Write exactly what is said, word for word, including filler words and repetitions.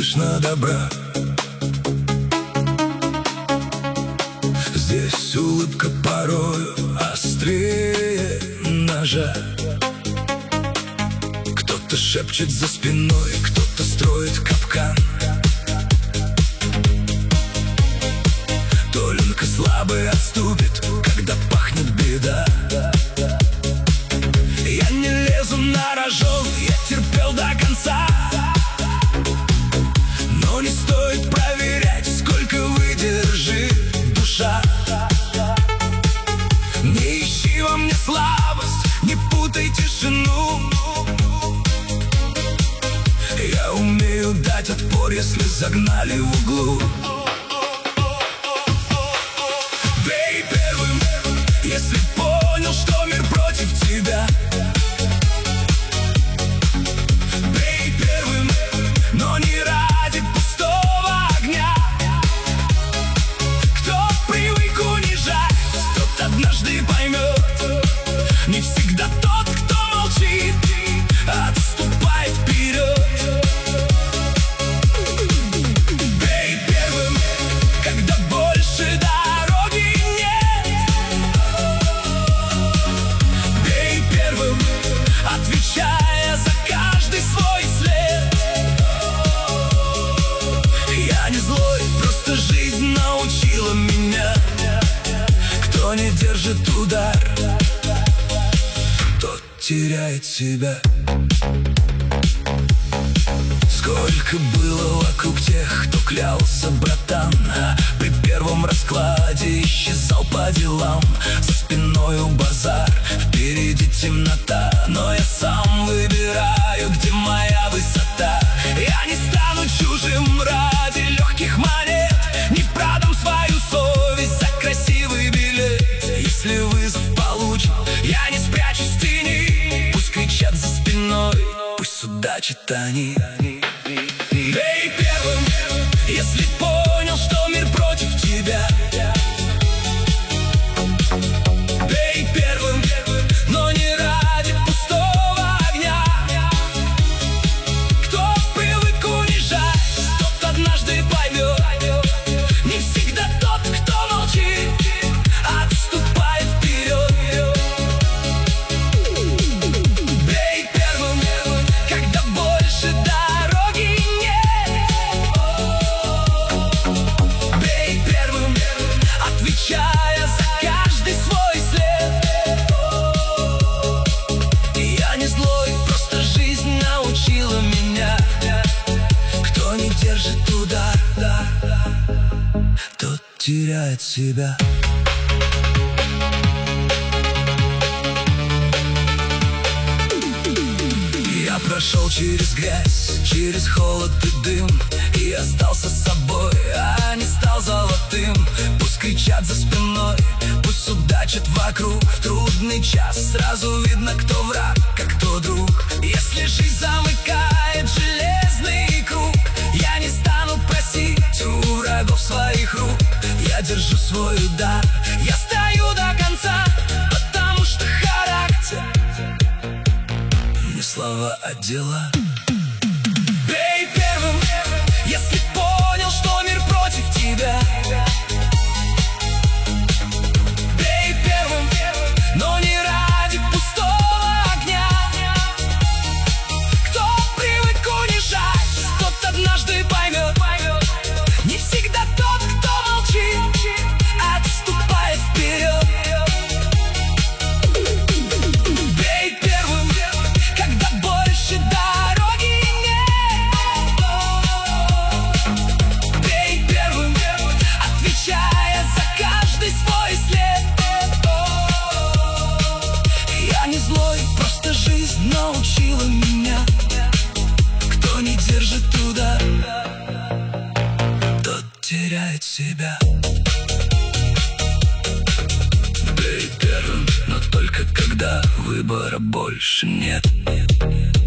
слышно добра. Здесь улыбка порою острее ножа. Кто-то шепчет за спиной, кто-то строит капкан. Только слабый отступит, когда пахнет беда. Я не лезу на рожон, я терпел до конца. Но не стоит проверять, сколько выдержит душа. Не ищи во мне слабость, не путай тишину. Я умею дать отпор, если загнали в углу. Бей первым, если понял, что мир против тебя. Бей первым, но не ради пустого огня. Кто привык унижать, тот однажды поймет. Не всегда тот, кто молчит, отступает вперед. Бей первым, когда больше дороги нет. Бей первым, отвечая за каждый свой след. Я не злой, просто жизнь научила меня. Кто не держит удар, тот теряет себя. Сколько было вокруг тех, кто клялся, братан, при первом раскладе исчезал по делам. За спиною базар, впереди темнота, но я сам выбираю, где моя высота. Я не стану чужим ради легких монет, не продам свою совесть за красивый билет. Если вызов получен, я не спрячусь в тени. Пусть кричат за спиной, пусть судачат они. Бей первым, если понял, что мир против тебя. Бей первым, но не ради пустого огня. Кто привык унижать, тот однажды поймет. Не всегда тот, кто молчит, отступает вперед. Бей первым, когда больше дороги нет. Бей первым, отвечая за каждый свой след. Я не злой, просто жизнь научила меня. Кто не держит удар, тот теряет себя. Я прошел через грязь, через холод и дым, и остался собой, а не стал золотым. Пусть кричат за спиной, пусть судачат вокруг. В трудный час сразу видно, кто враг, как кто друг. Если жизнь замыкает железный круг, я не стану просить у врагов своих рук. Я держу свой удар, я стою до конца, потому что характер не слова, а дела. Бей первым, если понял, что мир против тебя. Бей первым, но не ради пустого огня. Кто привык унижать, тот однажды поймет. Не всегда тот, кто молчит, отступает вперед. Бей первым, когда больше дороги нет. Бей первым, отвечая за каждый свой след. Я не злой, просто жизнь научила меня. Кто не держит удар, тот теряет себя. Бей первым, но только когда выбора больше нет.